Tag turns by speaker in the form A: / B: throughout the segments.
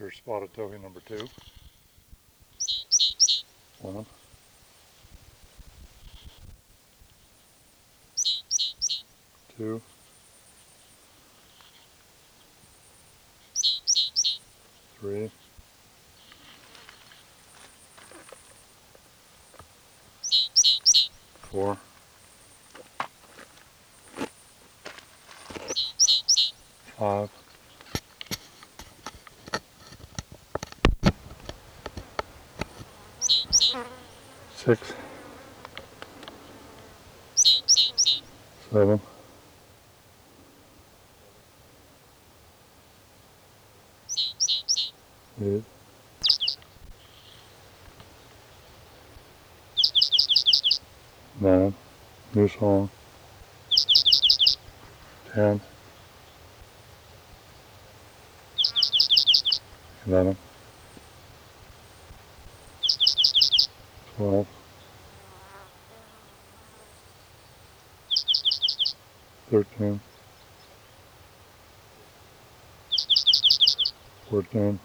A: for spotted towhee number 2. 1, 2, 3, 4, 5, 6, 7, 8, 9, new song, 10, 11, 12, 13, 14,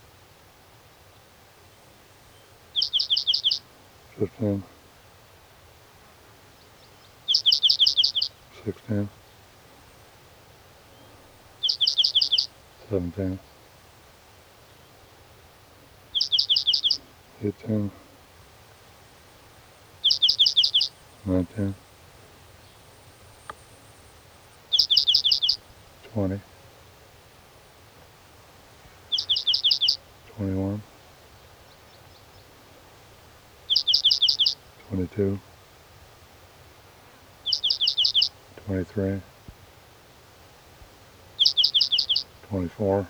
A: 15, 16, 17, 18, 19, 20, 21, 22, 23, 24,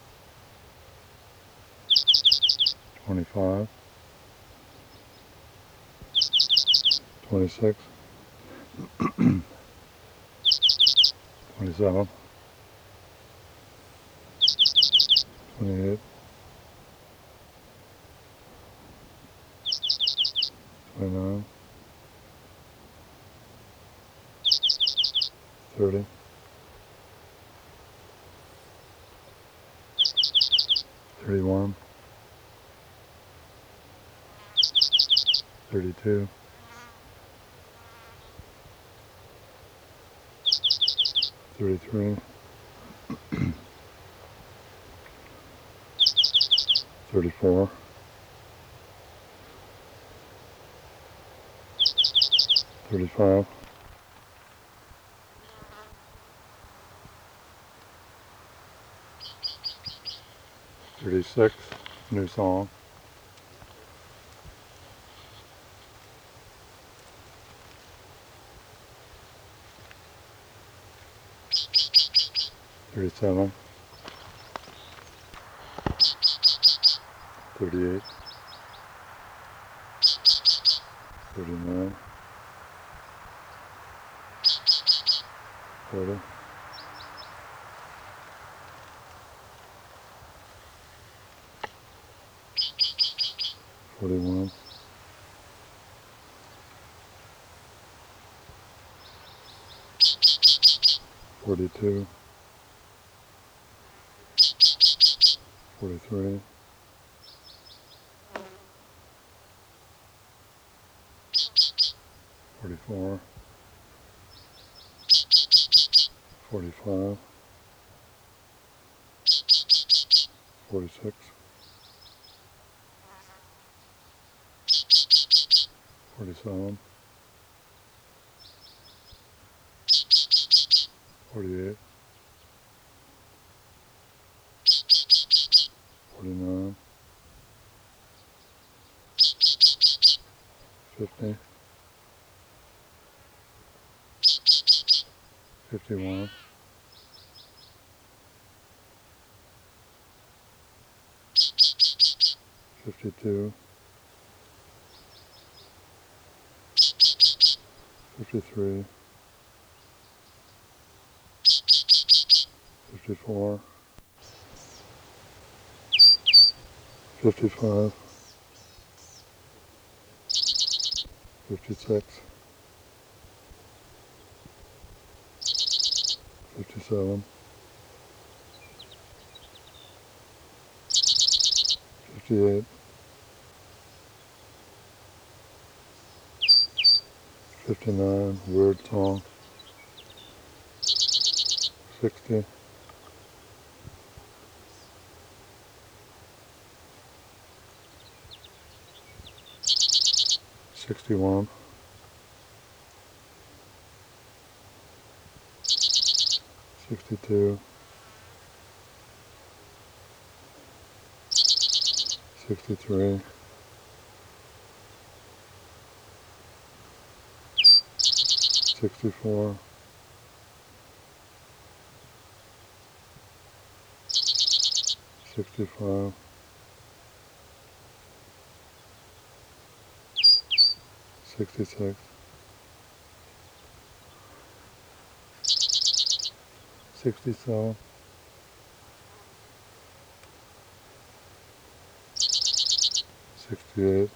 A: 25, 26, 27, 28, 29, 30, 31, 32, 33, 34, 35, 36, new song, 37, 38, 39, 40, 41, 42, 43, 44, 45, 46, 47, 48, 49, 50, 51, 52, 53, 54, 55, 56, 57, 68, 59, weird song, 60, 61, 62, 63, 64, 65, 66, 67, 68,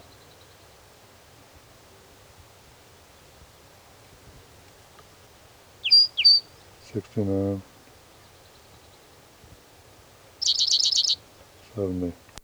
A: 69, 70.